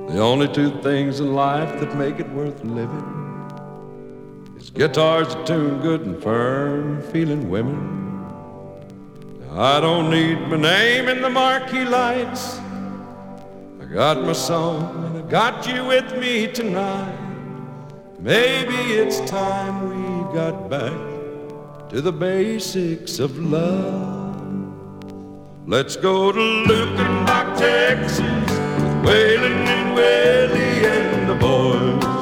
The only two things in life that make it worth living is guitars that tune good and firm, feeling women. Now, I don't need my name in the marquee lights. I got my song and I got you with me tonight. Maybe it's time we got back to the basics of love. Let's go to Lukenbach, Texas, with Waylon and Willie and the boys.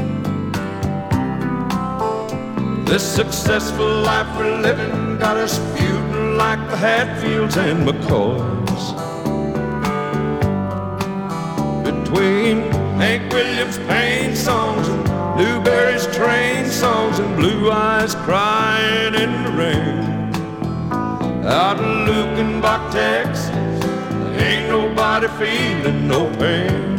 This successful life we're living got us feuding like the Hatfields and McCoys. Between Hank Williams' pain songs and Newberry's train songs and Blue Eyes crying in the rain. Out in Lukenbach, Texas, ain't nobody feeling no pain.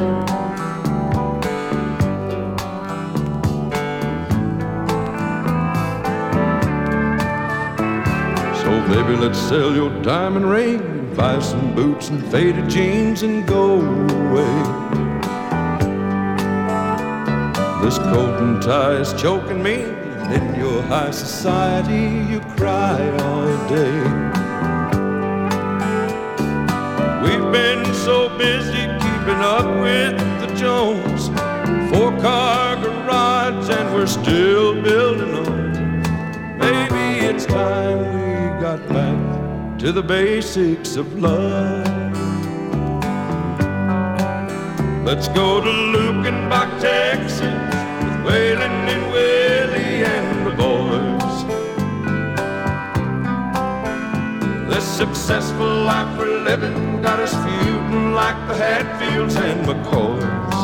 So baby, let's sell your diamond ring, buy some boots and faded jeans and go away. This coat and tie is choking me, and in your high society you cry all day. We've been so busy keeping up with the Jones, 4-car garage and we're still building on. Maybe it's time we got back to the basics of love. Let's go to Lukenbach, Texas, with Waylon and Willie and the boys. This successful life we're living got us feuding like the Hatfields and McCoys.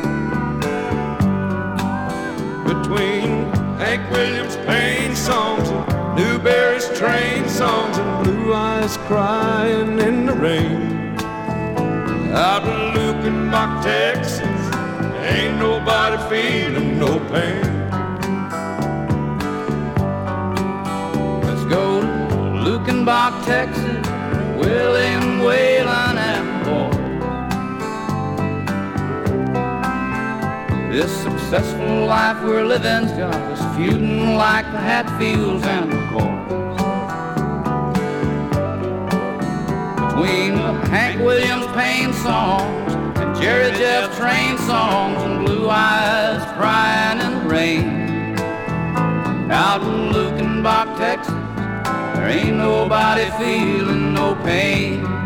Between Hank Williams' pain songs and Newberry's train songs and Blue Eyes crying in the rain. Out in Lukenbach, Texas, ain't nobody feeling no pain. Let's go to Lukenbach, Texas, William, Waylon, and boy. This successful life we're living's got us feuding like the Hatfields and McCoys. Between Hank Williams' pain songs and Jerry Jeff train songs and Blue Eyes crying in the rain. Out in Lukenbach, Texas, there ain't nobody feeling no pain.